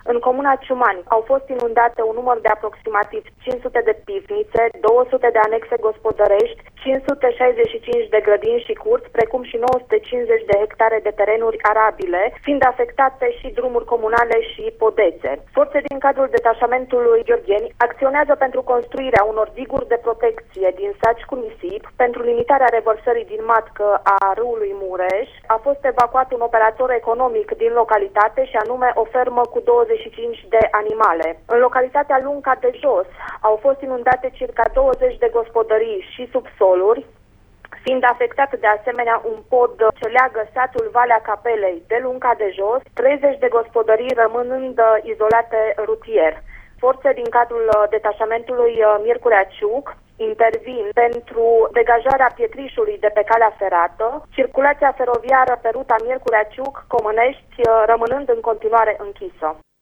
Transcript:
În comuna Ciumani au fost inundate un număr de aproximativ 500 de pivnițe, 200 de anexe gospodărești, 565 de grădini și curți, precum și 950 de hectare de terenuri arabile, fiind afectate și drumuri comunale și podețe. Forțe din cadrul detașamentului Gheorgheni acționează pentru construirea unor diguri de protecție din saci cu nisip, pentru limitarea revărsării din matcă a râului Mureș. A fost evacuat un operator economic din localitate și anume o fermă cu 25 de animale. În localitatea Lunca de Jos au fost inundate circa 20 de gospodării și subsoluri, fiind afectat de asemenea un pod ce leagă satul Valea Capelei de Lunca de Jos, 30 de gospodării rămânând izolate rutier. Forțe din cadrul detașamentului Miercurea Ciuc intervin pentru degajarea pietrișului de pe calea ferată, circulația feroviară pe ruta Miercurea Ciuc-Comănești rămânând în continuare închisă.